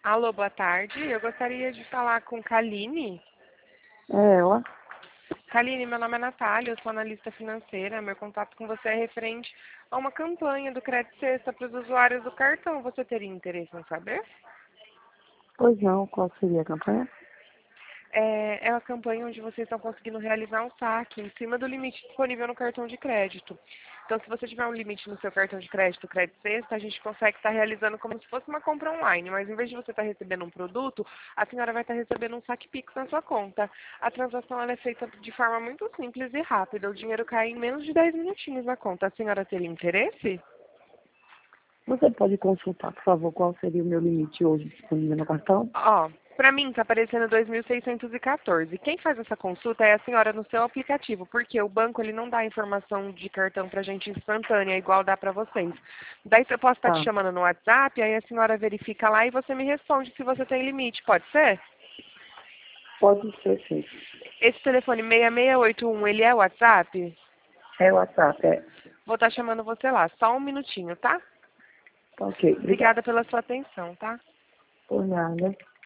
Alô, boa tarde. Eu gostaria de falar com Kaline. É ela? Kaline, meu nome é Natália, eu sou analista financeira. Meu contato com você é referente a uma campanha do Crédito Sexta para os usuários do cartão. Você teria interesse em saber? Pois não, qual seria a campanha? É uma campanha onde vocês estão conseguindo realizar um saque em cima do limite disponível no cartão de crédito. Então, se você tiver um limite no seu cartão de crédito, Crédito Sexta, a gente consegue estar realizando como se fosse uma compra online, mas em vez de você estar recebendo um produto, a senhora vai estar recebendo um saque Pix na sua conta. A transação ela é feita de forma muito simples e rápida. O dinheiro cai em menos de 10 minutinhos na conta. A senhora teria interesse? Você pode consultar, por favor, qual seria o meu limite hoje disponível no cartão? Ó, para mim está aparecendo 2.614. Quem faz essa consulta é a senhora no seu aplicativo, porque o banco ele não dá informação de cartão para gente instantânea, igual dá para vocês. Daí eu posso estar te Tá, chamando no WhatsApp, aí a senhora verifica lá e você me responde se você tem limite, pode ser? pode ser sim. Esse telefone 6681, ele é o WhatsApp? É o WhatsApp, é. Vou estar chamando você lá, só um minutinho, tá? Tá ok, obrigada. Obrigada pela sua atenção, tá? Por nada.